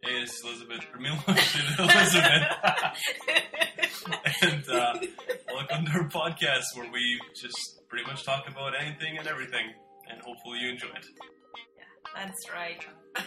Hey, this is Elizabeth. Elizabeth. And welcome to our podcast where we just pretty much talk about anything and everything. And hopefully you enjoy it. Yeah, that's right.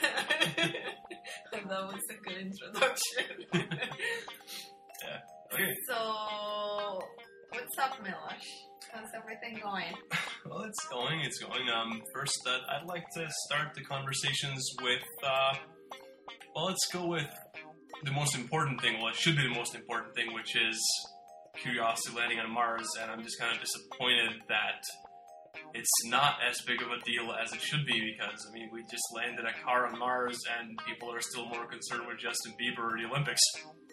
That was a good introduction. Yeah. Okay. So, what's up, Milosh? How's everything going? Well, it's going. First, I'd like to start the conversations with, let's go with the most important thing. Well, it should be the most important thing, which is Curiosity landing on Mars. And I'm just kind of disappointed that it's not as big of a deal as it should be, because, I mean, we just landed a car on Mars and people are still more concerned with Justin Bieber or the Olympics.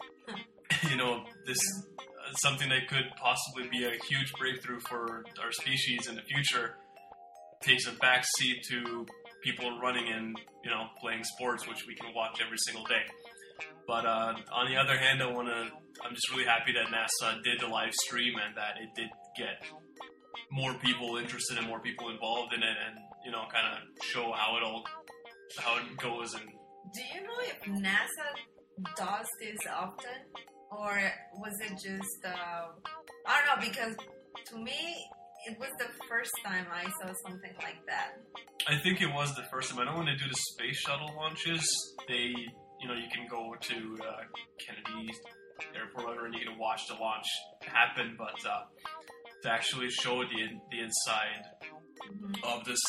This something that could possibly be a huge breakthrough for our species in the future takes a backseat to people running and, playing sports, which we can watch every single day. But on the other hand, I'm just really happy that NASA did the live stream and that it did get more people interested and more people involved in it, and kind of show how it goes. And do you know if NASA does this often, or was it just I don't know, because to me it was the first time I saw something like that. I think it was the first time. I know when they do the space shuttle launches, they you can go to Kennedy Airport or whatever, and you can watch the launch happen, but to actually show the inside of this,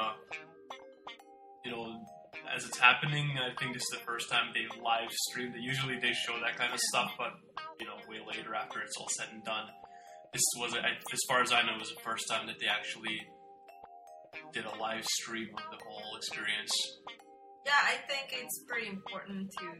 as it's happening, I think this is the first time they've live streamed it. Usually they show that kind of stuff, but way later after it's all said and done. This was, as far as I know, it was the first time that they actually did a live stream of the whole experience. Yeah, I think it's pretty important to,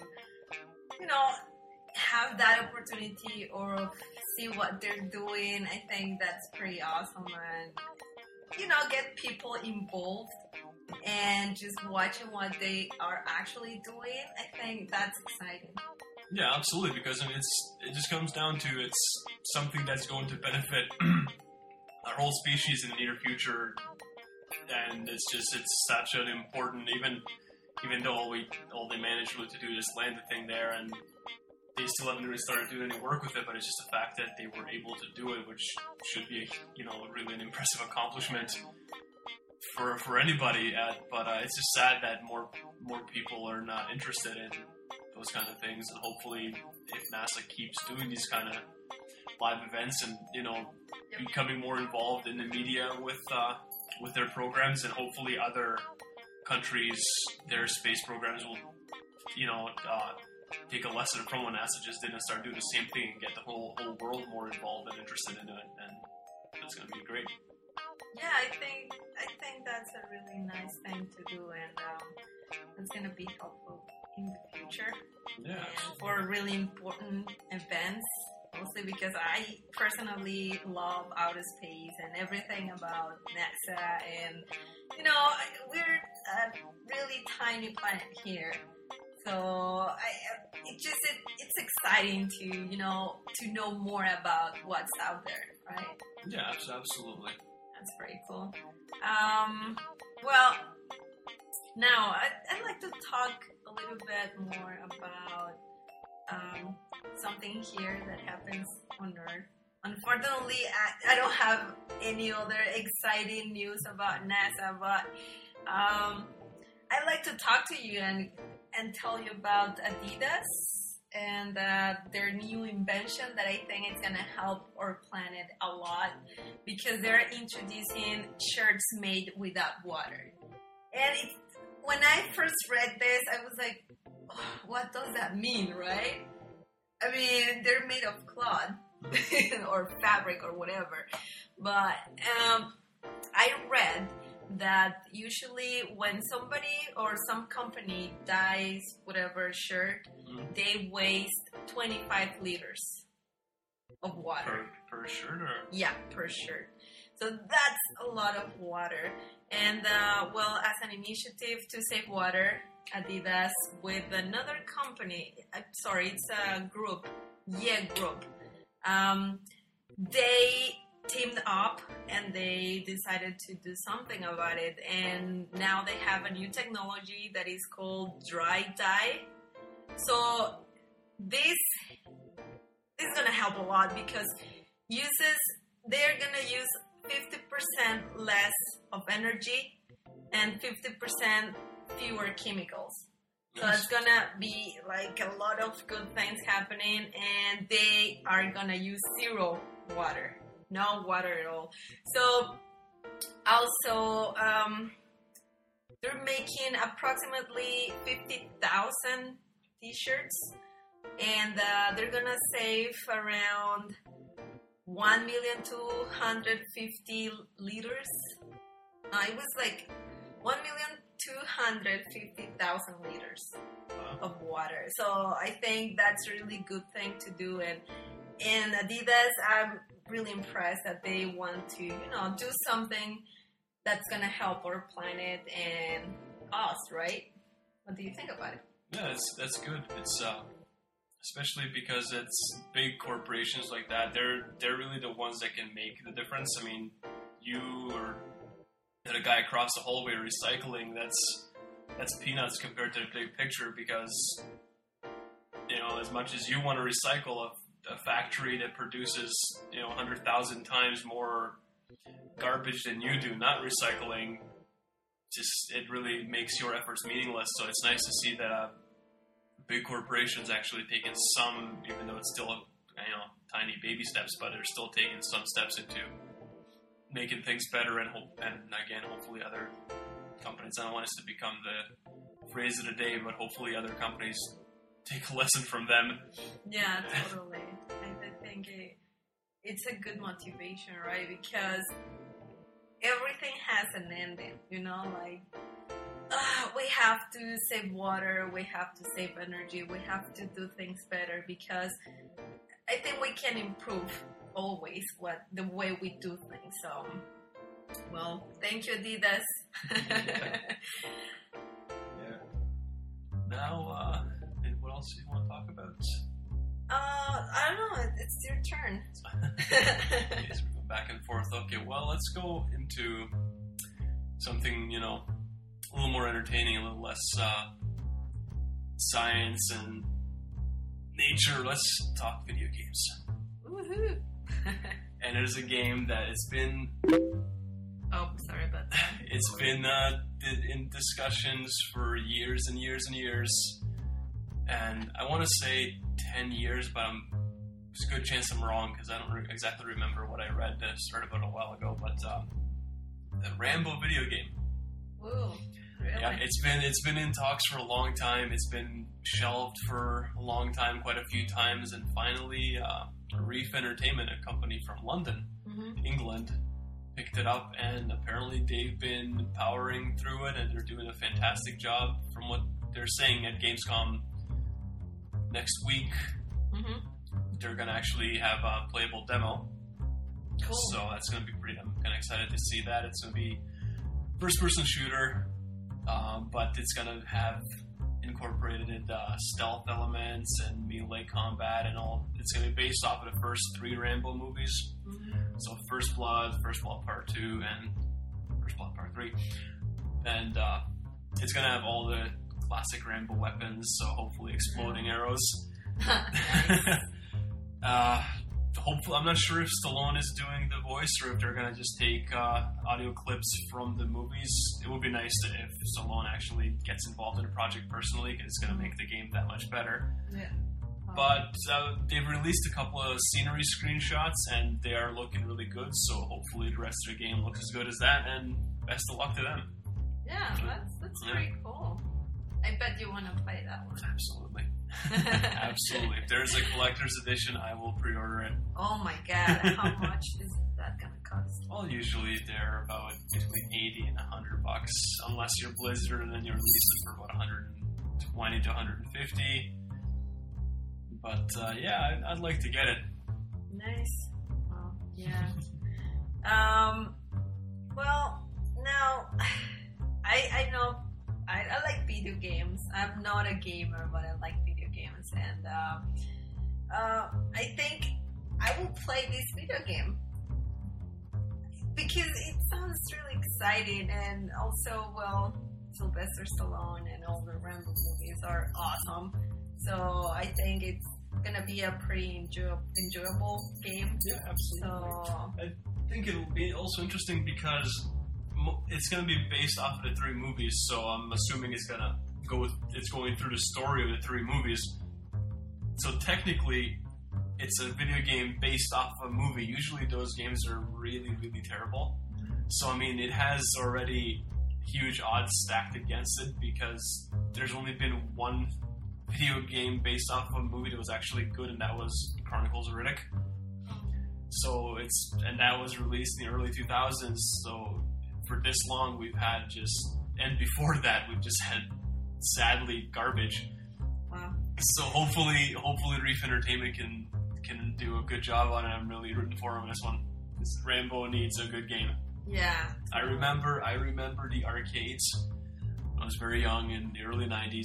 have that opportunity or see what they're doing. I think that's pretty awesome, and get people involved and just watching what they are actually doing. I think that's exciting. Yeah, absolutely, because it just comes down to it's something that's going to benefit our whole species in the near future, and it's such an important, even though all they managed really to do is land the thing there, and they still haven't really started doing any work with it, but it's just the fact that they were able to do it, which should be really an impressive accomplishment for anybody. But it's just sad that more people are not interested in those kind of things, and hopefully if NASA keeps doing these kind of live events and becoming more involved in the media with their programs, and hopefully other countries, their space programs will take a lesson from what NASA just did and start doing the same thing and get the whole world more involved and interested in it, and that's going to be great. Yeah, I think that's a really nice thing to do, and it's going to be helpful in the future. Yeah. And for really important events, mostly because I personally love outer space and everything about NASA, and we're a really tiny planet here, so it's exciting to to know more about what's out there, right? Yeah, absolutely. That's pretty cool. Well, now I'd like to talk a little bit more about something here that happens on Earth. Unfortunately, I don't have any other exciting news about NASA, but I'd like to talk to you and tell you about Adidas and their new invention that I think is going to help our planet a lot, because they're introducing shirts made without water. And when I first read this, I was like, oh, what does that mean, right? I mean, they're made of cloth or fabric or whatever. But I read that usually when somebody or some company dyes whatever shirt, they waste 25 liters of water. Per shirt? Or? Yeah, per shirt. So that's a lot of water. And, as an initiative to save water, Adidas, with another company, it's a group, Group, they teamed up and they decided to do something about it. And now they have a new technology that is called dry dye. So this is gonna help a lot because they're gonna use 50% less of energy and 50% fewer chemicals. So it's gonna be like a lot of good things happening, and they are gonna use zero water, no water at all. So also, they're making approximately 50,000 t-shirts, and they're gonna save around 1,250,000 liters. It was like 1,250,000 liters of water. So I think that's a really good thing to do. And Adidas, I'm really impressed that they want to, do something that's gonna help our planet and us, right? What do you think about it? Yeah, that's good. It's especially because it's big corporations like that. They're really the ones that can make the difference. I mean, you or the guy across the hallway recycling, that's peanuts compared to the big picture, because as much as you want to recycle a factory that produces 100,000 times more garbage than you do not recycling, just it really makes your efforts meaningless. So it's nice to see that big corporations actually taking some, even though it's still tiny baby steps, but they're still taking some steps into making things better, and again, hopefully other companies, I don't want us to become the phrase of the day, but hopefully other companies take a lesson from them. Yeah, totally. I think it's a good motivation, right? Because everything has an ending, like we have to save water, we have to save energy, we have to do things better, because I think we can improve always the way we do things. So, well, thank you, Adidas. Yeah. Now, what else do you want to talk about? I don't know. It's your turn. Yes, we go back and forth. Okay, well, let's go into something, a little more entertaining, a little less science and nature. Let's talk video games. Woohoo! And there's a game that it's been... Oh, sorry about that. It's been in discussions for years and years and years. And I want to say 10 years, but there's a good chance I'm wrong, because I don't exactly remember what I read. I started about a while ago, but the Rambo video game. Ooh, really? Yeah, it's been in talks for a long time. It's been shelved for a long time, quite a few times, and finally, Reef Entertainment, a company from London, England, picked it up, and apparently they've been powering through it, and they're doing a fantastic job. From what they're saying at Gamescom next week, they're going to actually have a playable demo. Cool. So that's going to be pretty. I'm kind of excited to see that. It's going to be first-person shooter, but it's going to have incorporated stealth elements and melee combat and all. It's going to be based off of the first 3 Rambo movies. So First Blood Part 2, and First Blood Part 3. And it's going to have all the classic Rambo weapons, so hopefully exploding arrows. Hopefully, I'm not sure if Stallone is doing the voice or if they're going to just take audio clips from the movies. It would be nice if Stallone actually gets involved in the project personally, because it's going to make the game that much better. Yeah. But they've released a couple of scenery screenshots, and they are looking really good, so hopefully the rest of the game looks as good as that, and best of luck to them. Yeah, that's pretty cool. I bet you want to play that one. Absolutely. Absolutely. If there's a collector's edition, I will pre-order it. Oh my god, how much is that going to cost? Well, usually they're about between $80 and $100, unless you're Blizzard, and then you release it for about $120 to $150. But yeah, I'd like to get it. Nice. Well, yeah. Well, now I know I like video games. I'm not a gamer, but I like video games, and I think I will play this video game because it sounds really exciting, and also, well, Sylvester Stallone and all the Rambo movies are awesome. So I think it's gonna be a pretty enjoyable game. Yeah, absolutely. So I think it'll be also interesting because it's going to be based off of the 3 movies, so I'm assuming it's going through the story of the 3 movies. So technically, it's a video game based off a movie. Usually those games are really, really terrible. So, I mean, it has already huge odds stacked against it because there's only been one video game based off of a movie that was actually good, and that was Chronicles of Riddick. So and that was released in the early 2000s, so for this long we've had and before that we've just had, sadly, garbage. wow. So hopefully Reef Entertainment can do a good job on it. I'm really rooting for them on this one. This Rambo needs a good game. Yeah. I remember the arcades. I was very young in the early 90s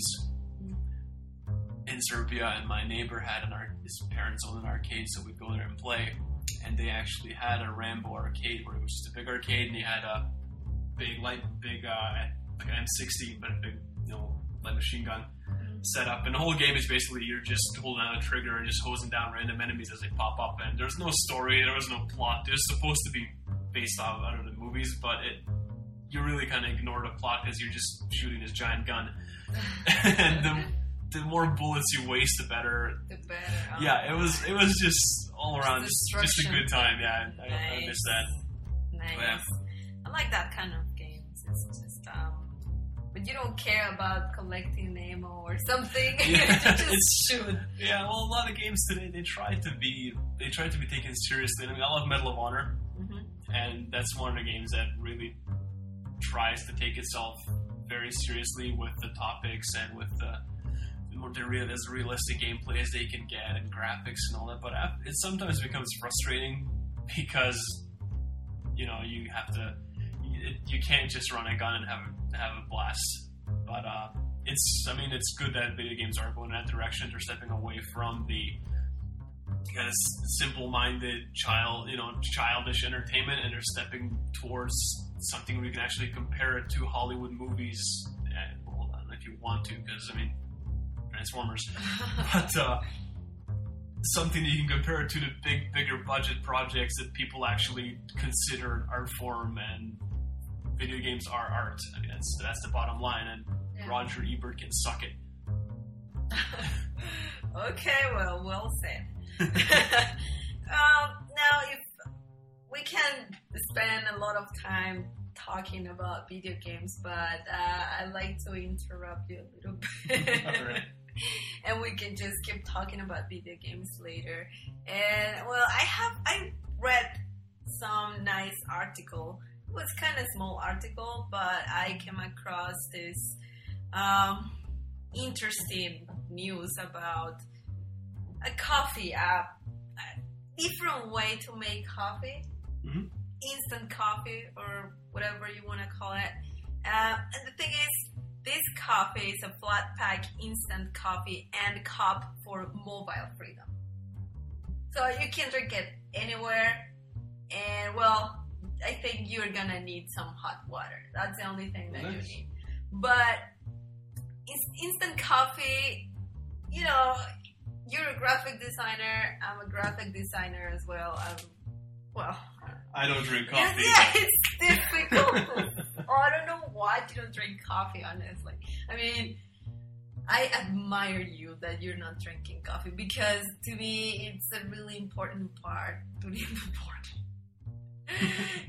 in Serbia, and my neighbor had his parents owned an arcade, so we'd go there and play. And they actually had a Rambo arcade where it was just a big arcade, and you had a big like an M60, but a big light machine gun set up. And the whole game is basically you're just holding on a trigger and just hosing down random enemies as they pop up. And there's no story, there was no plot. It was supposed to be based off of the movies, but you really kind of ignore the plot because you're just shooting this giant gun. And the more bullets you waste, the better. The better. Yeah, it was just all around just a good time. Yeah, Nice. I miss that. Nice. Yeah. I like that kind of games. It's just but you don't care about collecting ammo or something. You just shoot. Yeah, well, a lot of games today they try to be taken seriously. I mean, I love Medal of Honor, and that's one of the games that really tries to take itself very seriously with the topics and with as realistic gameplay as they can get and graphics and all that. But it sometimes becomes frustrating because you can't just run a gun and have a blast. But it's good that video games are going in that direction. They're stepping away from the kind of simple-minded childish entertainment, and they're stepping towards something we can actually compare it to Hollywood movies. And, well, I don't know if you want to, because I mean, Transformers, but something that you can compare it to the bigger budget projects that people actually consider an art form, and video games are art. I mean, that's the bottom line, and Roger Ebert can suck it. Okay, well said. Now, if we can spend a lot of time talking about video games, but I'd like to interrupt you a little bit. All right. And we can just keep talking about video games later. And well, I read some nice article. It was kind of small article, but I came across this interesting news about a coffee app, a different way to make coffee, instant coffee or whatever you want to call it. And the thing is, this coffee is a flat pack instant coffee and cup for mobile freedom. So you can drink it anywhere, and well, I think you're gonna need some hot water. That's the only thing that you need. But instant coffee, you're a graphic designer. I'm a graphic designer as well. I don't drink coffee. Yeah, it's difficult. I don't know why you don't drink coffee, honestly. I mean, I admire you that you're not drinking coffee, because to me, it's a really important part to the important.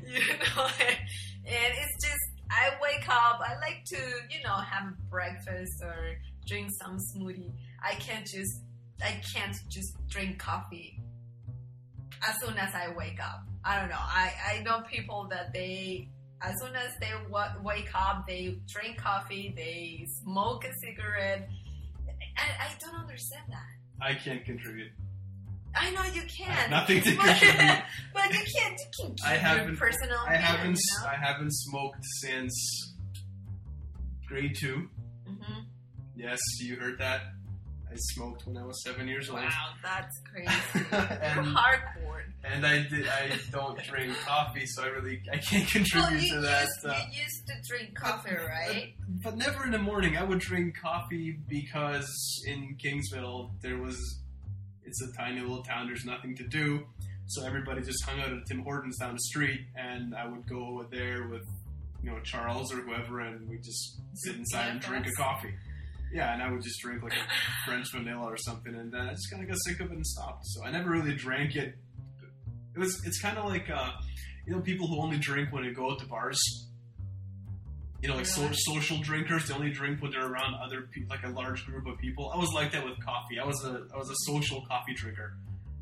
And it's just, I wake up, I like to, have breakfast or drink some smoothie. I can't just drink coffee as soon as I wake up. I don't know. I know people that as soon as they wake up, they drink coffee, they smoke a cigarette. I don't understand that. I can't contribute. I know you can. I have nothing to contribute. But you can keep your personal opinion. I haven't smoked since grade 2. Mm-hmm. Yes, you heard that. I smoked when I was 7 years old. Wow, that's crazy. And- You're hardcore. And I don't drink coffee, so I can't contribute to that. You used to drink coffee, right? But never in the morning. I would drink coffee because in Kingsville it's a tiny little town. There's nothing to do, so everybody just hung out at Tim Hortons down the street, and I would go there with Charles or whoever, and we just sit inside and drink a coffee. Yeah, and I would just drink like a French vanilla or something, and then I just kind of got sick of it and stopped. So I never really drank it. It's kind of like people who only drink when they go out to bars. Like social drinkers, they only drink when they're around other people, like a large group of people. I was like that with coffee. I was a social coffee drinker.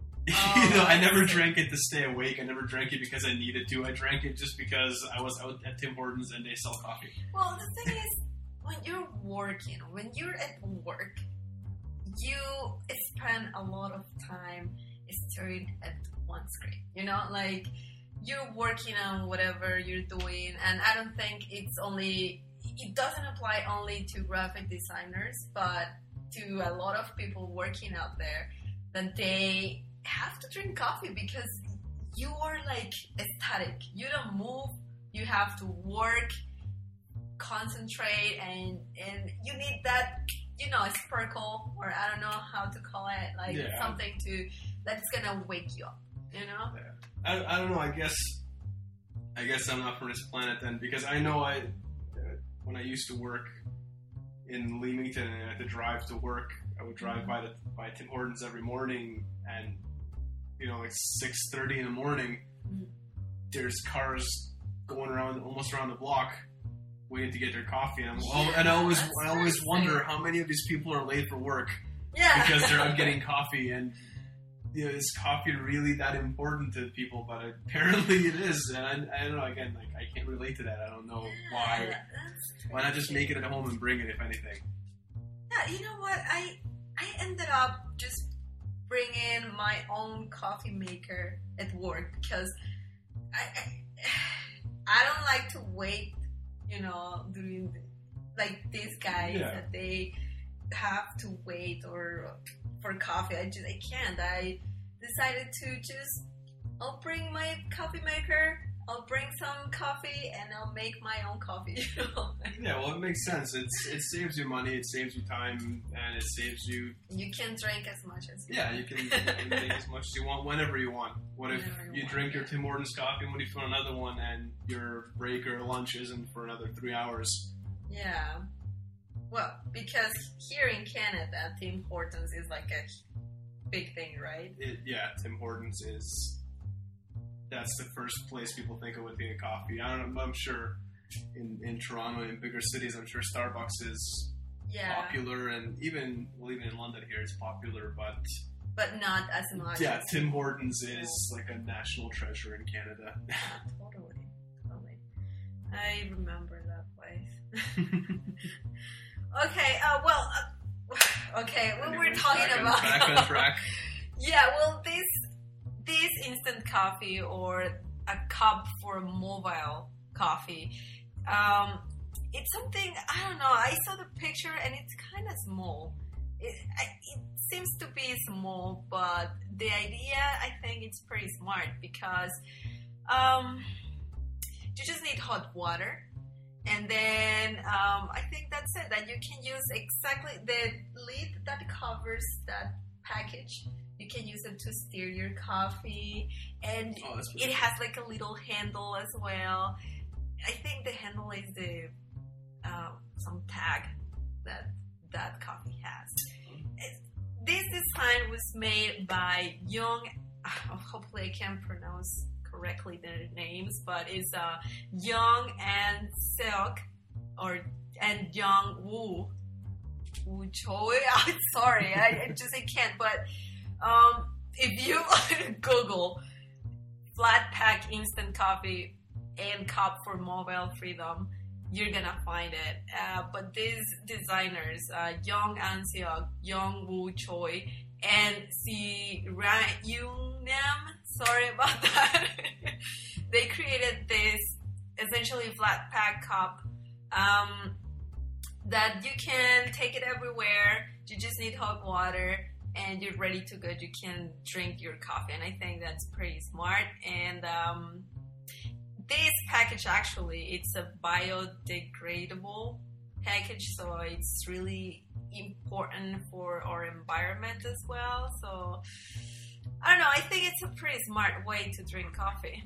I never drank it to stay awake. I never drank it because I needed to. I drank it just because I was out at Tim Hortons and they sell coffee. Well, the thing is, when you're working, when you're at work, you spend a lot of time staring at one screen. Like you're working on whatever you're doing, and I don't think it doesn't apply only to graphic designers, but to a lot of people working out there, that they have to drink coffee because you are like static. You don't move. You have to work, concentrate, and you need that sparkle, or I don't know how to call it, like something that's gonna wake you up. Yeah. I don't know. I guess I'm not from this planet then, because I know when I used to work in Leamington and I had to drive to work, I would drive by Tim Hortons every morning, and like 6:30 in the morning, there's cars going almost around the block waiting to get their coffee, and I always wonder how many of these people are late for work because they're out getting coffee. And is coffee really that important to people? But apparently it is, and I don't know. Again, like I can't relate to that. I don't know why. Why not just make it at home and bring it, if anything? Yeah, you know what? I ended up just bringing my own coffee maker at work because I don't like to wait. Doing like these guys that they have to wait for coffee. I can't. I decided to I'll bring my coffee maker, I'll bring some coffee, and I'll make my own coffee. Yeah, well, it makes sense. It saves you money, it saves you time, and it saves you... You can drink as much as you want. You can drink as much as you want, whenever you want. What if you drink your Tim Hortons coffee, and what if you want another one, and your break or lunch isn't for another 3 hours? Yeah. Well, because here in Canada, Tim Hortons is like a big thing, right? Tim Hortons is... That's the first place people think of when thinking of coffee. I don't know. I'm sure in Toronto, in bigger cities, I'm sure Starbucks is popular, and even in London here, it's popular, but not as much. Yeah, Tim Hortons is like a national treasure in Canada. Totally. I remember that place. Okay. Okay. When we're talking about back on track. Yeah. Well, this instant coffee or a cup for mobile coffee, it's something, I don't know, I saw the picture and it's kind of small. It seems to be small, but the idea, I think it's pretty smart because you just need hot water, and then I think that's it, that you can use exactly the lid that covers that package. You can use it to stir your coffee, and it has like a little handle as well. I think the handle is the some tag that coffee has. This design was made by Young. Hopefully, I can pronounce correctly their names, but it's Young and Seok and Young Woo Choi. I'm sorry, I can't, but. If you Google flat pack instant coffee and cup for mobile freedom, you're gonna find it. But these designers, Young An Seok, Young Woo Choi, and Si Yoon Nam, sorry about that, they created this essentially flat pack cup that you can take it everywhere. You just need hot water and you're ready to go. You can drink your coffee, and I think that's pretty smart. And this package actually, it's a biodegradable package, so it's really important for our environment as well. So I don't know, I think it's a pretty smart way to drink coffee.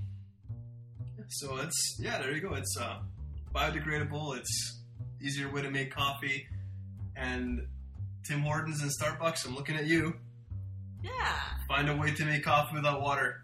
So it's, yeah, there you go. It's biodegradable. It's easier way to make coffee. And Tim Hortons and Starbucks, I'm looking at you. Yeah. Find a way to make coffee without water.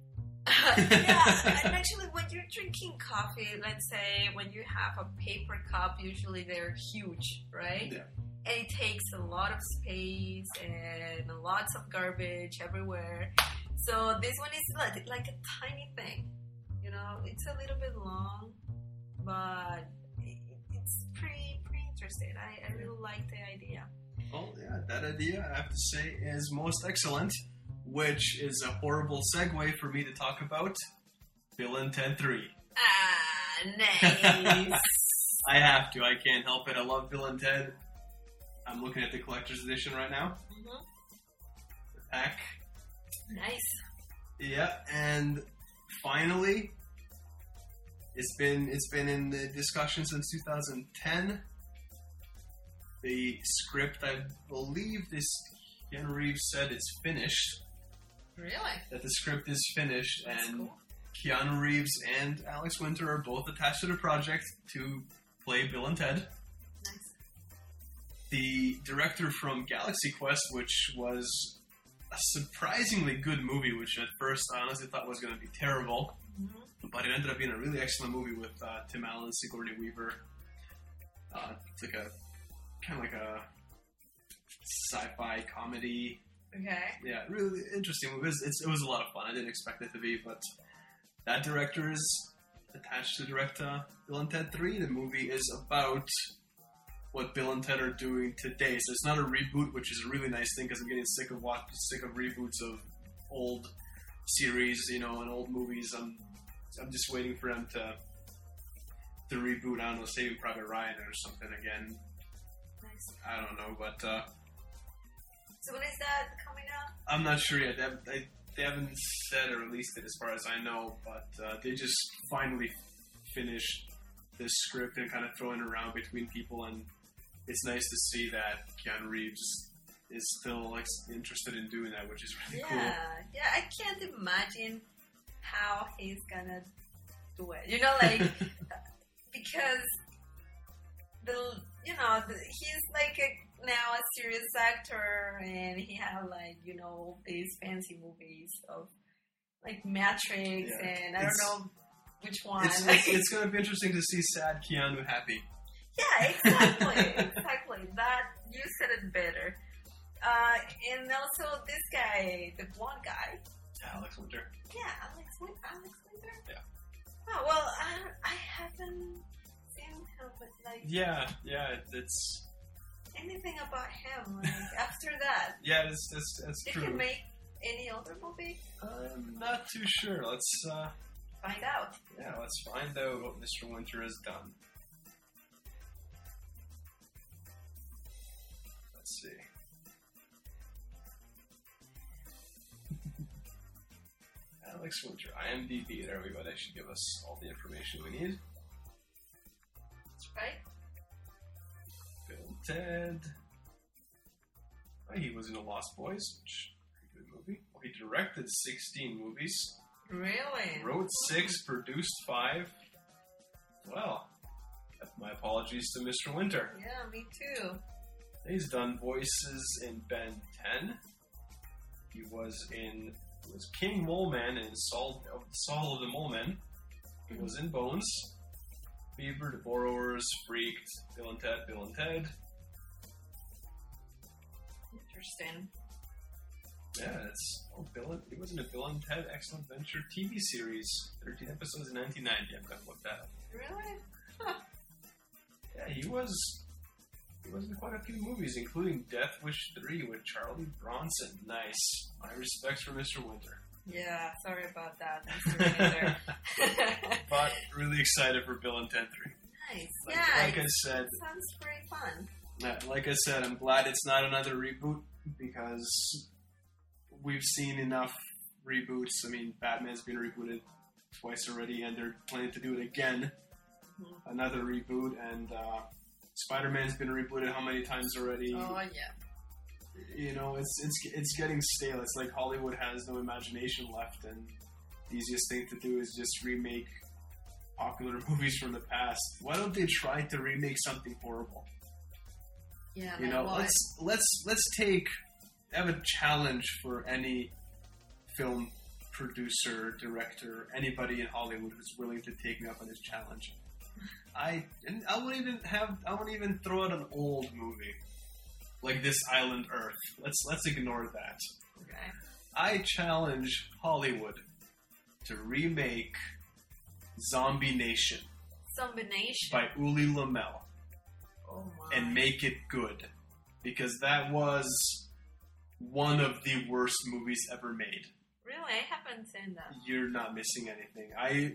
Yeah, and actually when you're drinking coffee, let's say when you have a paper cup, usually they're huge, right? Yeah. And it takes a lot of space and lots of garbage everywhere. So this one is like a tiny thing. You know, it's a little bit long, but it's pretty interesting. I really like the idea. Oh, yeah, that idea, I have to say, is most excellent, which is a horrible segue for me to talk about Bill and Ted 3. Ah, nice. I have to. I can't help it. I love Bill and Ted. I'm looking at the collector's edition right now. Mm-hmm. The pack. Nice. Yeah, and finally, it's been in the discussion since 2010. The script, I believe this Keanu Reeves said it's finished. Really? That the script is finished, That's and cool. Keanu Reeves and Alex Winter are both attached to the project to play Bill and Ted. Nice. The director from Galaxy Quest, which was a surprisingly good movie, which at first I honestly thought was going to be terrible, Mm-hmm. but it ended up being a really excellent movie with Tim Allen, Sigourney Weaver. It's like a kind of like a sci-fi comedy. Okay. Yeah, really interesting movie. It was a lot of fun. I didn't expect it to be, but that director is attached to direct Bill and Ted 3. The movie is about what Bill and Ted are doing today. So it's not a reboot, which is a really nice thing because I'm getting sick of reboots of old series, you know, and old movies. I'm just waiting for them to reboot. I don't know, Saving Private Ryan or something again. Nice. I don't know, but So when is that coming out? I'm not sure yet. They haven't said or released it as far as I know, but they just finally finished this script and kind of throwing it around between people, and it's nice to see that Keanu Reeves is still like interested in doing that, which is really cool. Yeah, I can't imagine how he's gonna do it. You know, like because he's like now a serious actor, and he had like these fancy movies of like Matrix, and I don't know which one. It's going to be interesting to see sad Keanu happy. Yeah, exactly. That you said it better. And also this guy, the blonde guy. Alex Winter. Yeah, Alex Winter. Yeah. Oh well, I haven't seen him, but like. Yeah, it's. Anything about him like, after that? Yeah, it's true. Did he make any other movie? I'm not too sure. Let's find out. Yeah, let's find out what Mr. Winter has done. Let's see. Alex Winter, IMDb. There we go. That should give us all the information we need. That's right. Bill and Ted. Oh, he was in The Lost Boys, which is a good movie. Well, he directed 16 movies. Really? Wrote 6, produced 5. Well, my apologies to Mr. Winter. Yeah, me too. He's done voices in Ben 10. He was King Moleman in Saul of the Molemen. He was in Bones. Beaver, The Borrowers, Freaked, Bill and Ted. Interesting. Yeah, he was in a Bill and Ted Excellent Adventure TV series. 13 episodes in 1990. I'm going to look that up. Really? Huh. Yeah, he was in quite a few movies, including Death Wish 3 with Charlie Bronson. Nice. My respects for Mr. Winter. Yeah, sorry about that, Mr. Winter. But really excited for Bill and Ted 3. Nice. Like I said, sounds pretty fun. Like I said, I'm glad it's not another reboot because we've seen enough reboots. I mean, Batman's been rebooted twice already, and they're planning to do it again. Another reboot, and Spider-Man's been rebooted how many times already? Oh yeah. You know, it's getting stale. It's like Hollywood has no imagination left, and the easiest thing to do is just remake popular movies from the past. Why don't they try to remake something horrible? Yeah. You know, let's take. I have a challenge for any film producer, director, anybody in Hollywood who's willing to take me up on this challenge. I wouldn't even throw out an old movie like This Island Earth. Let's ignore that. Okay. I challenge Hollywood to remake Zombie Nation by Uli Lamel and make it good, because that was one of the worst movies ever made. Really? I haven't seen that. You're not missing anything.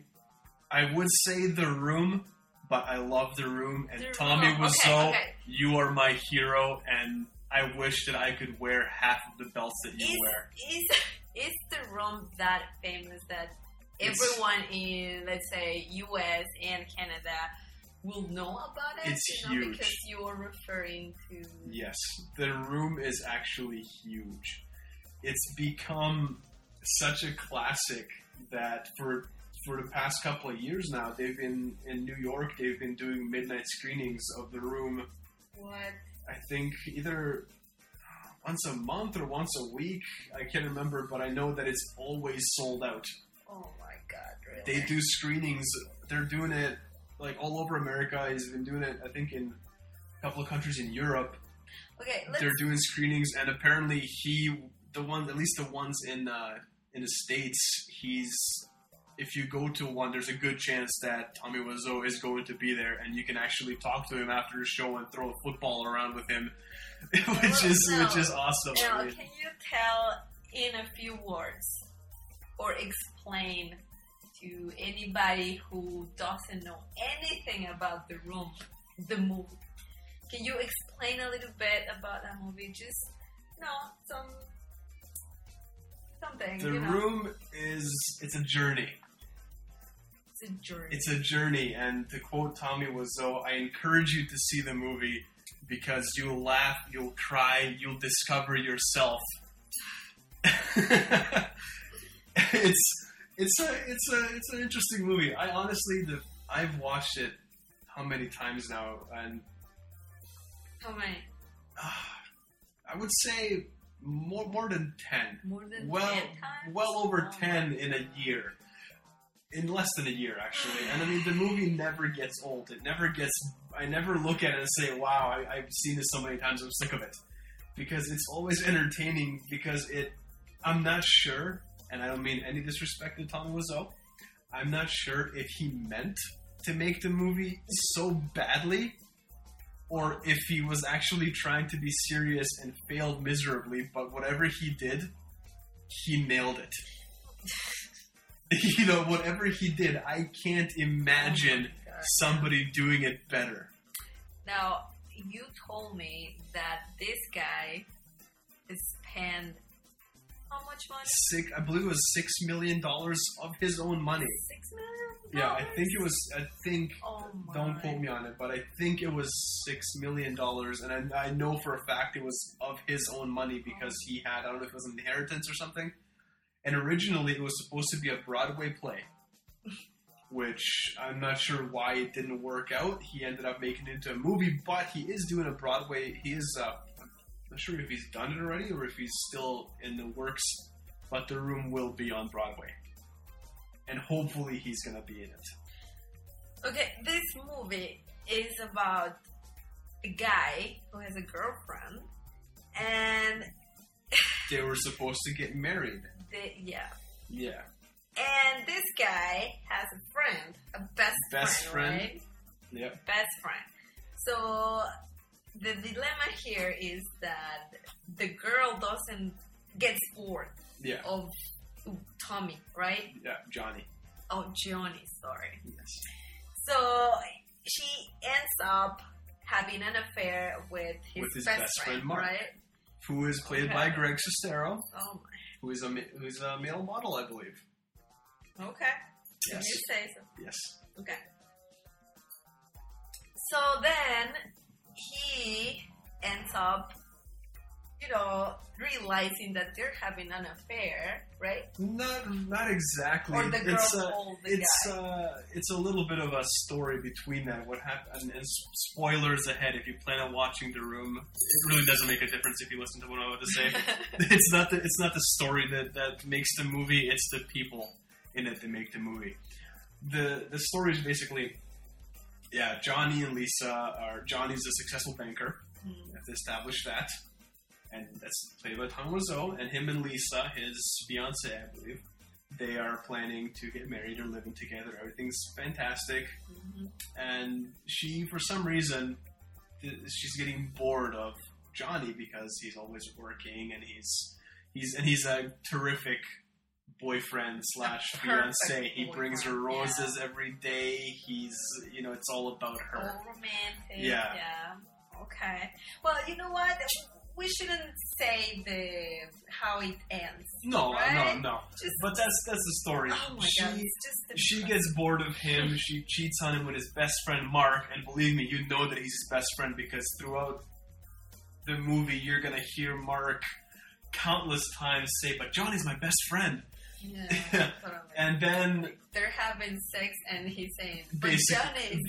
I would say The Room, but I love The Room, and Tommy Wiseau, you are my hero, and I wish that I could wear half of the belts that you wear. Is The Room that famous that everyone in, let's say, US and Canada will know about it? It's huge. Because you are referring to... Yes. The Room is actually huge. It's become such a classic that for the past couple of years now, they've been in New York, they've been doing midnight screenings of The Room. What? I think either once a month or once a week. I can't remember, but I know that it's always sold out. Oh my god, really? They do screenings. They're doing it like all over America. He's been doing it, I think, in a couple of countries in Europe. Okay, they're doing screenings, and apparently at least the ones in the States, if you go to one, there's a good chance that Tommy Wiseau is going to be there, and you can actually talk to him after the show and throw a football around with him, which is awesome. Now, can you tell in a few words or explain to anybody who doesn't know anything about The Room, the movie? Can you explain a little bit about that movie? Just, something. The Room it's a journey. It's a journey, and to quote Tommy Wiseau, I encourage you to see the movie because you'll laugh, you'll cry, you'll discover yourself. It's an interesting movie. I've watched it how many times now, and how many? I would say more than 10. More than 10 times? Well over 10 in a year. In less than a year, actually. And I mean, the movie never gets old. I never look at it and say, wow, I've seen this so many times, I'm sick of it. Because it's always entertaining, because I'm not sure, and I don't mean any disrespect to Tommy Wiseau, I'm not sure if he meant to make the movie so badly, or if he was actually trying to be serious and failed miserably, but whatever he did, he nailed it. You know, whatever he did, I can't imagine somebody doing it better. Now, you told me that this guy spent how much money? I believe it was $6 million of his own money. $6 million? Yeah, I think, don't quote me on it, but I think it was $6 million, and I know for a fact it was of his own money because he had, I don't know if it was an inheritance or something. And originally, it was supposed to be a Broadway play, which I'm not sure why it didn't work out. He ended up making it into a movie, but he is doing a Broadway. I'm not sure if he's done it already or if he's still in the works, but The Room will be on Broadway. And hopefully he's going to be in it. Okay, this movie is about a guy who has a girlfriend, and they were supposed to get married. Yeah. Yeah. And this guy has a friend, a best friend, right? Yeah. Best friend. So the dilemma here is that the girl gets bored of Tommy, right? Yeah, Johnny. Oh, Johnny, sorry. Yes. So she ends up having an affair with his best friend, Mark, right? Who is played by Greg Sestero. Oh my. Who is a male model, I believe. Okay. Yes. You say so. Yes. Okay. So then he ends up, realizing that they're having an affair, right? Not exactly. Or the girl told the guy. It's a little bit of a story between that. What happened? And spoilers ahead. If you plan on watching The Room, it really doesn't make a difference if you listen to what I'm about to say. It's not the story that makes the movie. It's the people in it that make the movie. The story is basically, Johnny and Lisa Johnny's a successful banker. You have to establish that. And that's played by Tom Wiseau, and him and Lisa, his fiancée, I believe, they are planning to get married or living together. Everything's fantastic. Mm-hmm. And she, for some reason, she's getting bored of Johnny because he's always working, and he's a terrific boyfriend / fiancé. He brings her roses every day. He's, it's all about her. All romantic. Yeah. Okay. Well, you know what? We shouldn't say how it ends. No, right? no. But that's the story. Oh my God! She gets bored of him. She cheats on him with his best friend Mark, and believe me, you know that he's his best friend because throughout the movie, you're gonna hear Mark countless times say, "But Johnny's my best friend." Yeah. And then they're having sex, and he's saying, basically,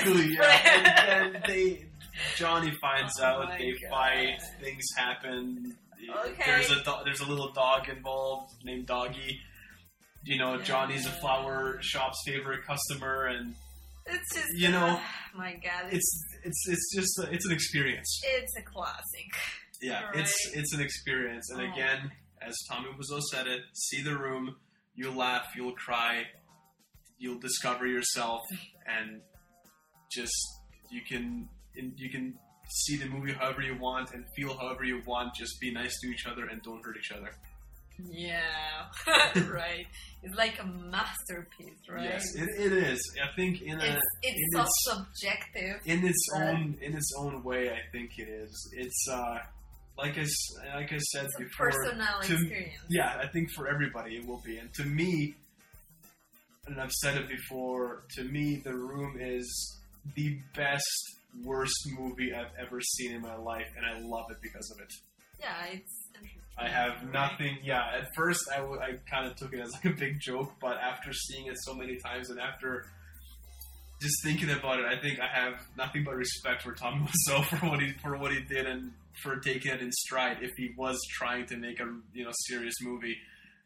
and then Johnny finds out. They fight. Things happen. Okay. There's a little dog involved named Doggy. Johnny's a flower shop's favorite customer, and it's just my God, it's an experience. It's a classic. Yeah, right? it's an experience, and again, as Tommy Wiseau said it, see The Room. You'll laugh, you'll cry, you'll discover yourself, and just you can see the movie however you want and feel however you want. Just be nice to each other and don't hurt each other. Yeah, right. It's like a masterpiece, right? Yes, it is. I think it's so subjective. In its own way, I think it is. It's like I said it's before, a personal experience. Yeah, I think for everybody it will be. And to me, and I've said it before, to me, The Room is the best, worst movie I've ever seen in my life, and I love it because of it. Yeah, it's interesting. I have nothing. Yeah, at first I kind of took it as like a big joke, but after seeing it so many times and after just thinking about it, I think I have nothing but respect for Tommy Wiseau for what he did and for taking it in stride. If he was trying to make a serious movie,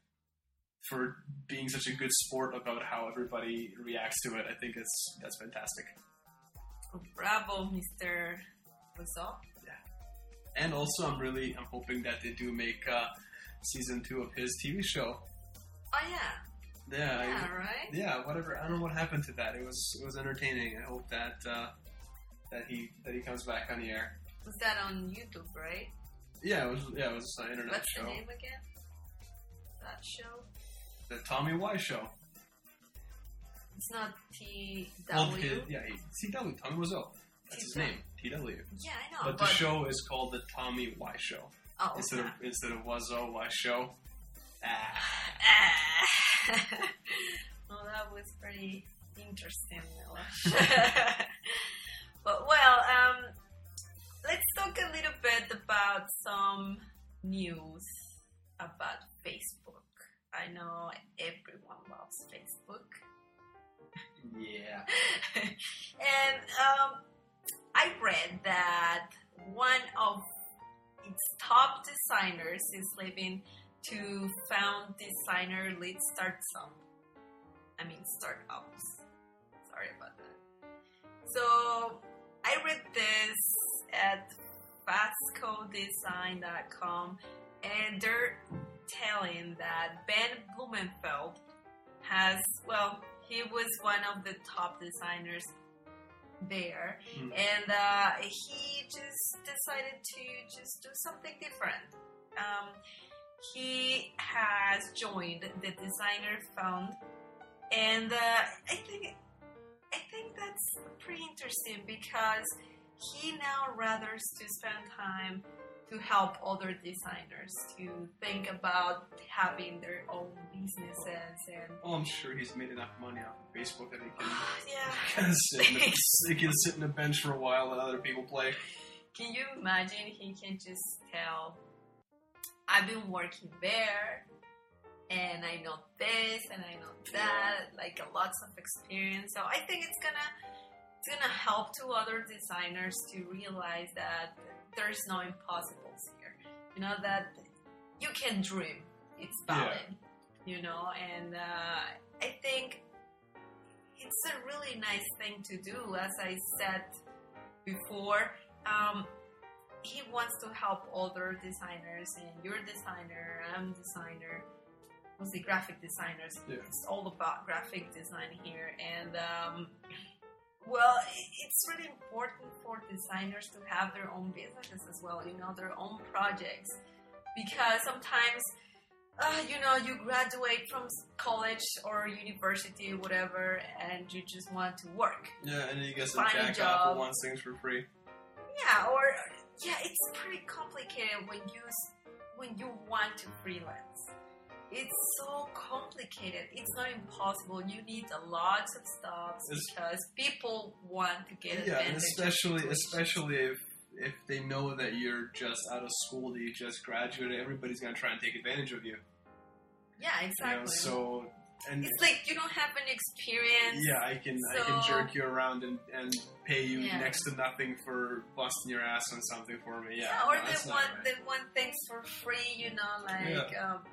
for being such a good sport about how everybody reacts to it, I think that's fantastic. Bravo, Mr. Wiseau. Yeah, and also I'm hoping that they do make season 2 of his TV show. Oh yeah. Yeah, right? Yeah, whatever. I don't know what happened to that. It was entertaining. I hope that he comes back on the air. Was that on YouTube, right? Yeah, it was an internet What's show. What's the name again? That show? The Tommy Y Show. It's not TW. Well, TW. Tommy Wiseau. That's his name. TW. Yeah, I know. But the show is called the Tommy Y Show. Oh, instead of Wiseau Y Show. Well, that was pretty interesting. But let's talk a little bit about some news about Facebook. I know everyone loves Facebook. Yeah. And I read that one of its top designers is leaving to found designer lead startups. Sorry about that. So I read this at fastcodesign.com, and they're telling that Ben Blumenfeld he was one of the top designers there, and he just decided to just do something different. He has joined the Designer Fund, and I think that's pretty interesting because he now rather to spend time to help other designers to think about having their own businesses. And I'm sure he's made enough money off of Facebook that yeah, he can sit in a bench for a while and other people play. Can you imagine? He can just tell, I've been working there, and I know this, and I know that, like lots of experience. So I think it's gonna help to other designers to realize that there's no impossibles here. You know, that you can dream. It's valid. Yeah. You know, and I think it's a really nice thing to do. As I said before, he wants to help other designers, and you're a designer, I'm a designer, mostly graphic designers. Yeah. It's all about graphic design here, and well, it's really important for designers to have their own businesses as well, you know, their own projects, because sometimes you graduate from college or university or whatever, and you just want to work. Yeah, and you get some jack off who wants things for free. Yeah, it's pretty complicated when you want to freelance. It's so complicated. It's not impossible. You need lots of stuff because people want to get advantage. Yeah, especially if they know that you're just out of school, that you just graduated, everybody's gonna try and take advantage of you. Yeah, exactly. You know, and it's like you don't have any experience. Yeah, I can jerk you around and pay you next to nothing for busting your ass on something for me. Yeah, or they want things for free. You know, like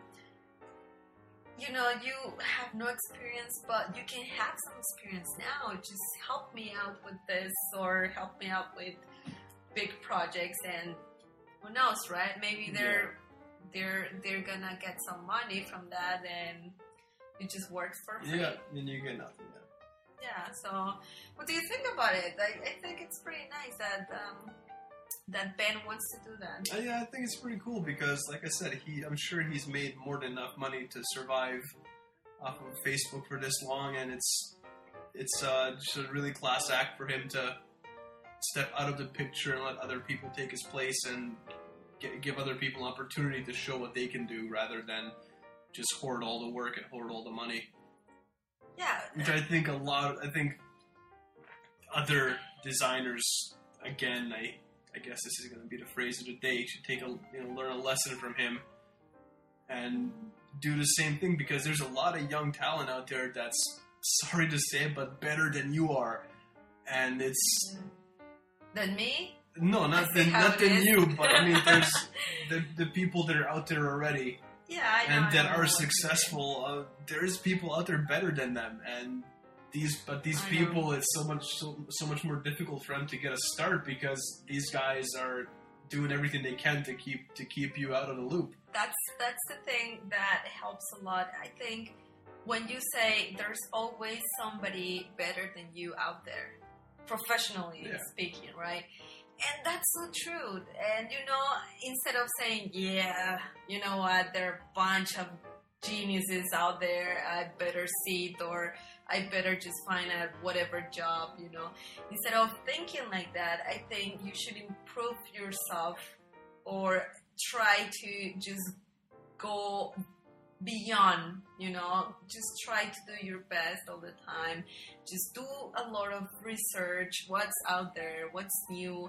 you know, you have no experience, but you can have some experience now. Just help me out with this, or help me out with big projects, and who knows, right? Maybe they're gonna get some money from that, and it just works for free. Yeah, and you get nothing. Yeah. So, what do you think about it? I think it's pretty nice that Ben wants to do that. Yeah, I think it's pretty cool because, like I said, I'm sure he's made more than enough money to survive off of Facebook for this long, and it's just a really class act for him to step out of the picture and let other people take his place and give other people an opportunity to show what they can do rather than just hoard all the work and hoard all the money. Yeah. Which I think other designers, again, I guess this is going to be the phrase of the day, should learn a lesson from him and do the same thing, because there's a lot of young talent out there that's, sorry to say, but better than you are, and it's than me. No, not than you, but I mean, there's the people that are out there already, and that are successful. There's people out there better than them, and these people, it's so much more difficult for them to get a start because these guys are doing everything they can to keep you out of the loop. That's the thing that helps a lot. I think when you say there's always somebody better than you out there, professionally speaking, right? And that's so true. And, you know, instead of saying, yeah, you know what, there are a bunch of geniuses out there, I better see it, or I better just find out whatever job, you know. Instead of thinking like that, I think you should improve yourself or try to just go beyond, you know, just try to do your best all the time. Just do a lot of research, what's out there, what's new,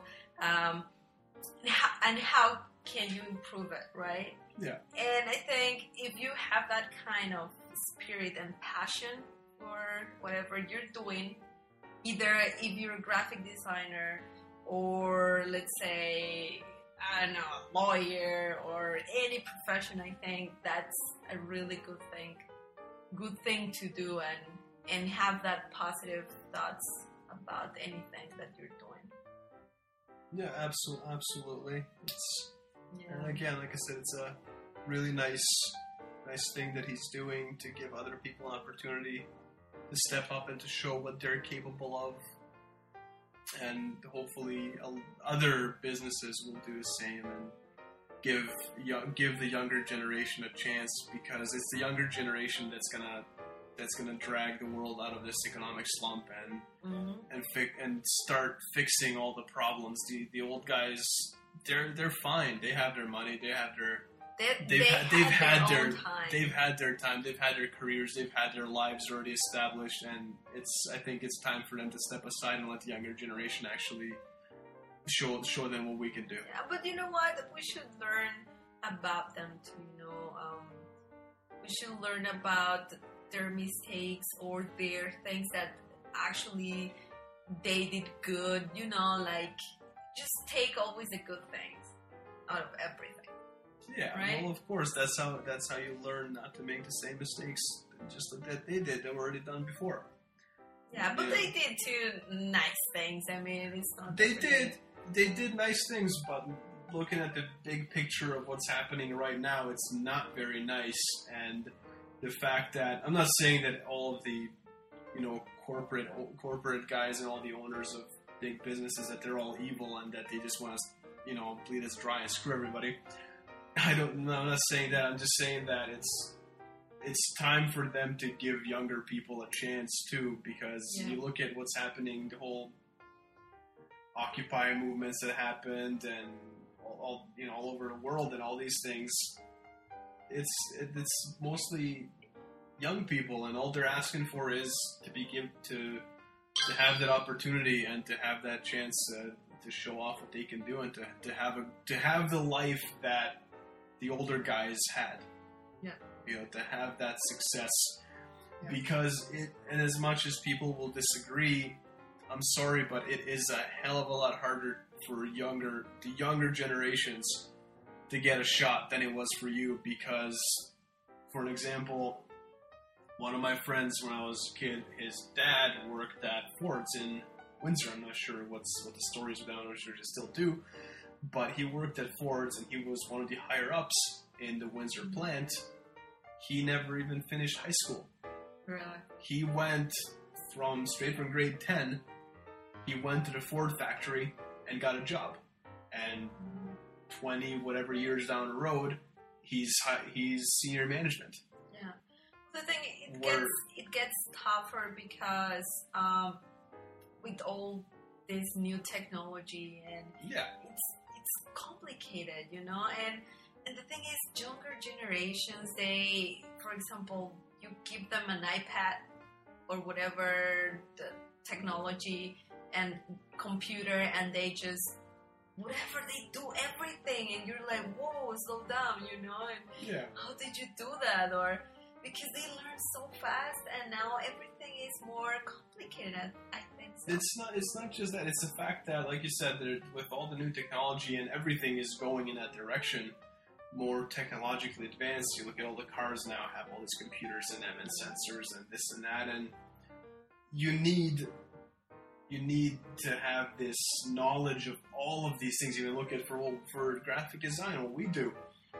and how can you improve it, right? Yeah. And I think if you have that kind of spirit and passion for whatever you're doing, either if you're a graphic designer or, let's say, I don't know, a lawyer or any profession, I think that's a really good thing to do, and have that positive thoughts about anything that you're doing. Yeah, absolutely. And again, like I said, it's a really nice thing that he's doing to give other people an opportunity to step up and to show what they're capable of. And hopefully other businesses will do the same and give the younger generation a chance, because it's the younger generation that's gonna drag the world out of this economic slump and start fixing all the problems. The old guys, they're fine. They have their money. They have their they've had their time. They've had their careers. They've had their lives already established, and I think it's time for them to step aside and let the younger generation actually show them what we can do. Yeah, but you know what? We should learn about them too. We should learn about their mistakes or their things that actually they did good. Just take always the good things out of everything. Yeah, right? Well, of course, that's how you learn not to make the same mistakes just that they did that were already done before. Yeah, but they did too nice things. I mean, it's not. They did nice things, but looking at the big picture of what's happening right now, it's not very nice. And the fact that I'm not saying that all of the corporate guys and all the owners of big businesses that they're all evil and that they just want to bleed us dry and screw everybody. I'm not saying that. I'm just saying that it's time for them to give younger people a chance too, because you look at what's happening, the whole Occupy movements that happened, and all over the world, and all these things. It's mostly young people, and all they're asking for is to have that opportunity and to have that chance to show off what they can do, and to have the life that the older guys had. Yeah. To have that success. Yeah. Because and as much as people will disagree, I'm sorry, but it is a hell of a lot harder for the younger generations to get a shot than it was for you. Because, for an example, one of my friends when I was a kid, his dad worked at Ford's in Windsor. I'm not sure what the stories are down. I'm not sure they still do. But he worked at Ford's, and he was one of the higher-ups in the Windsor plant. He never even finished high school. Really? He went straight from grade 10, he went to the Ford factory and got a job. And 20 whatever years down the road, he's senior management. Yeah. The thing, it gets tougher because with all this new technology, and it's complicated, and the thing is, younger generations, they, for example, you give them an iPad or whatever the technology and computer, and they just whatever they do everything, and you're like, whoa, slow down, and how did you do that? Or because they learn so fast, and now everything is more complicated. I think so. It's not just that. It's the fact that, like you said, with all the new technology and everything is going in that direction, more technologically advanced. You look at all the cars now have all these computers in them and sensors and this and that, and you need to have this knowledge of all of these things. You look at for graphic design, what we do.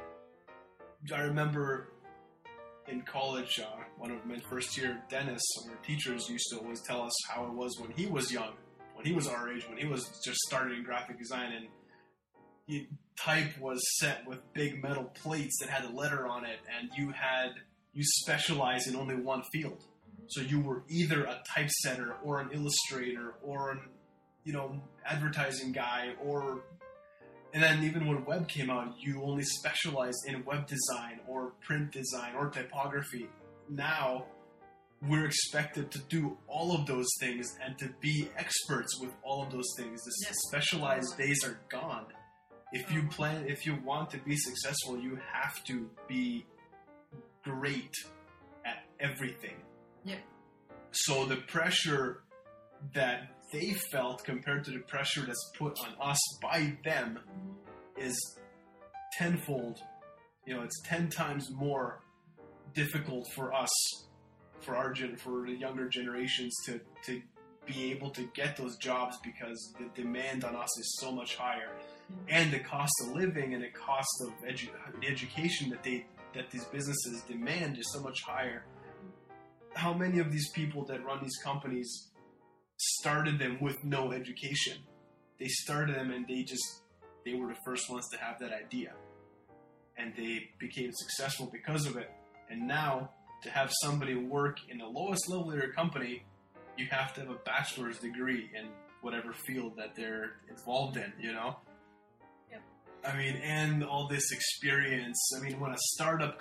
I remember in college, one of my first year Dennis, our teachers used to always tell us how it was when he was young, when he was our age, when he was just starting graphic design, and type was set with big metal plates that had a letter on it, and you specialized in only one field. So you were either a typesetter or an illustrator or an advertising guy, and then even when web came out, you only specialized in web design or print design or typography. Now we're expected to do all of those things and to be experts with all of those things. The specialized days are gone. If you want to be successful, you have to be great at everything. Yeah. So the pressure that they felt compared to the pressure that's put on us by them is tenfold. It's 10 times more difficult for us, for the younger generations to be able to get those jobs, because the demand on us is so much higher. And the cost of living and the cost of the education that these businesses demand is so much higher. How many of these people that run these companies started them with no education? They started them and they were the first ones to have that idea. And they became successful because of it. And now, to have somebody work in the lowest level of your company you have to have a bachelor's degree in whatever field that they're involved in, you know? Yep. I mean, and all this experience. I mean, when a startup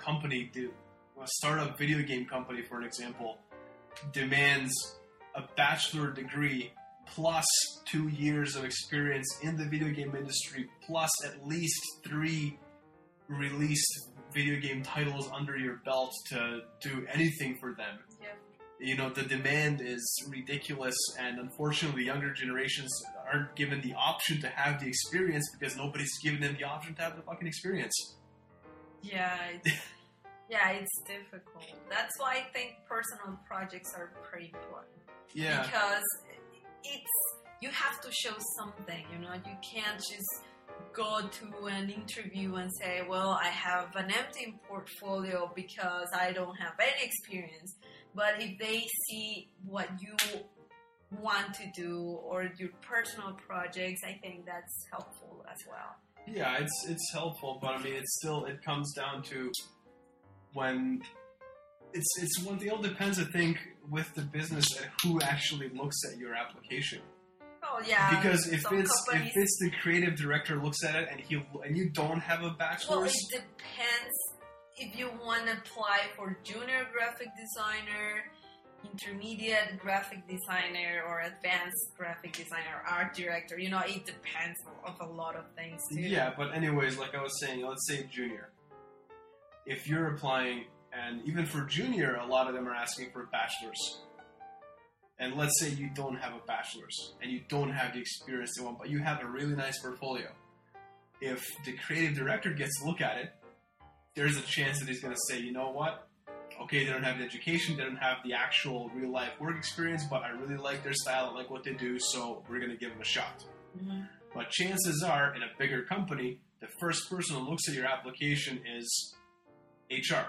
video game company, for an example, demands a bachelor degree plus 2 years of experience in the video game industry, plus at least 3 released video game titles under your belt to do anything for them. Yep. You know, the demand is ridiculous, and unfortunately, the younger generations aren't given the option to have the experience because nobody's given them the option to have the fucking experience. Yeah, it's difficult. That's why I think personal projects are pretty important. Yeah. Because you have to show something, you know. You can't just go to an interview and say, well, I have an empty portfolio because I don't have any experience. But if they see what you want to do or your personal projects, I think that's helpful as well. Yeah, it's helpful, but I mean, it comes down to when it's one thing. It all depends, I think, with the business and who actually looks at your application. Oh yeah, because if it's the creative director looks at it and you don't have a bachelor's. Well, it depends if you want to apply for junior graphic designer, intermediate graphic designer, or advanced graphic designer, art director. You know, it depends on a lot of things too. Yeah, but anyways, like I was saying, let's say junior. If you're applying, and even for junior, a lot of them are asking for a bachelor's. And let's say you don't have a bachelor's, and you don't have the experience they want, but you have a really nice portfolio. If the creative director gets to look at it, there's a chance that he's going to say, you know what? Okay, they don't have the education, they don't have the actual real-life work experience, but I really like their style, I like what they do, so we're going to give them a shot. Mm-hmm. But chances are, in a bigger company, the first person who looks at your application is HR.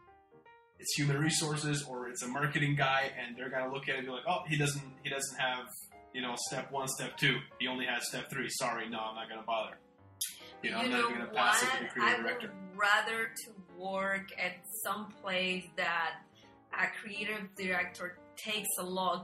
It's human resources, or it's a marketing guy, and they're gonna look at it and be like, "Oh, he doesn't have, you know, step 1, step 2. He only has step 3. Sorry, no, I'm not gonna bother. You know, I'm not even gonna pass it to the creative director." I would rather to work at some place that a creative director takes a look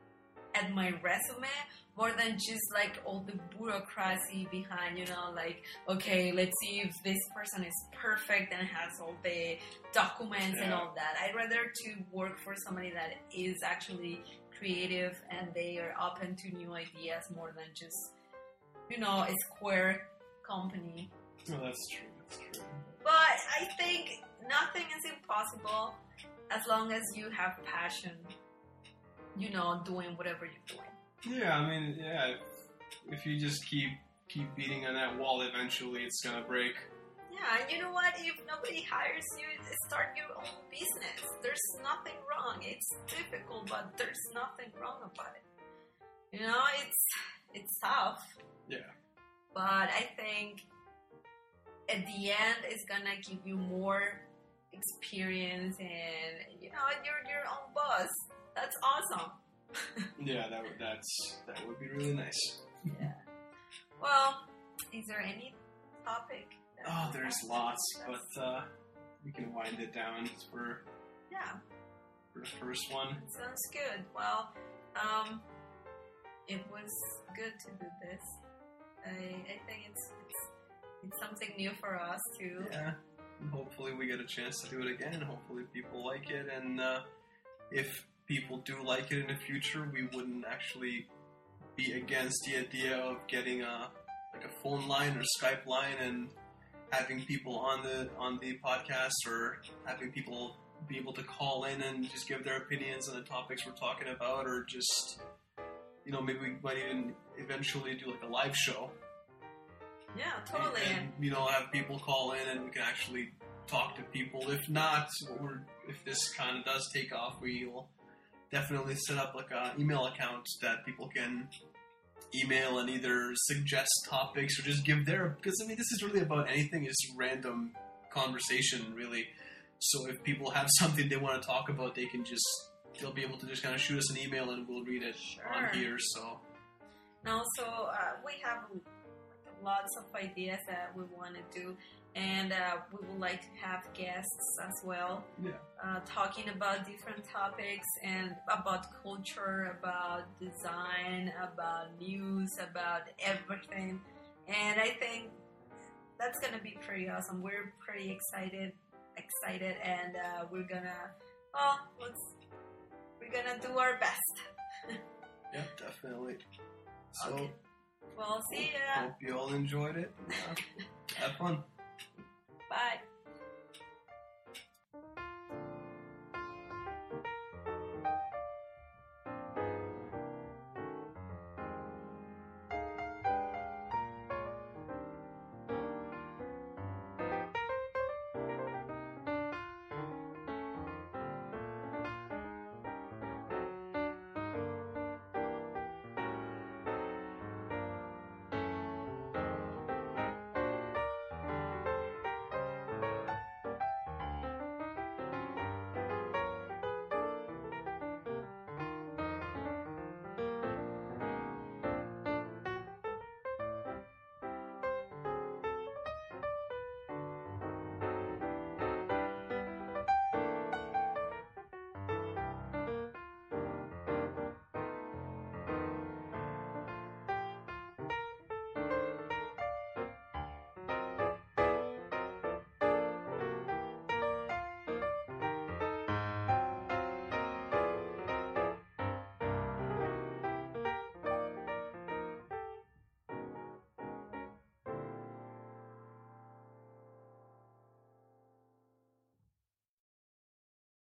at my resume more than just like all the bureaucracy behind, you know, like, okay, let's see if this person is perfect and has all the documents and all that. I'd rather to work for somebody that is actually creative and they are open to new ideas more than just, you know, a square company. No, that's true. But I think nothing is impossible as long as you have passion, you know, doing whatever you're doing. Yeah, I mean, yeah, if you just keep beating on that wall, eventually it's gonna break. Yeah, and you know what? If nobody hires you, start your own business. There's nothing wrong. It's difficult, but there's nothing wrong about it. You know, it's tough. Yeah. But I think at the end, it's gonna give you more experience, and you know, you're your own boss. That's awesome. Yeah, that would be really nice. Yeah. Well, is there any topic? Oh, there's lots, but we can wind it down for the first one. Sounds good. Well, it was good to do this. I think it's something new for us too. Yeah. And hopefully we get a chance to do it again. Hopefully people like it, and if people do like it in the future, we wouldn't actually be against the idea of getting a phone line or Skype line and having people on the podcast, or having people be able to call in and just give their opinions on the topics we're talking about, or just, you know, maybe we might even eventually do like a live show. Yeah, totally. And you know, have people call in and we can actually talk to people. If not, if this kind of does take off, we'll definitely set up like an email account that people can email and either suggest topics or just give their, because I mean, this is really about anything. It's random conversation, really. So if people have something they want to talk about, they'll be able to just kind of shoot us an email and we'll read it on here. So, and also we have lots of ideas that we want to do. And we would like to have guests as well, Yeah. Talking about different topics and about culture, about design, about news, about everything. And I think that's gonna be pretty awesome. We're pretty excited, and we're gonna do our best. Yeah, definitely. So, Okay. Well, see ya. hope you all enjoyed it. Have fun. Bye.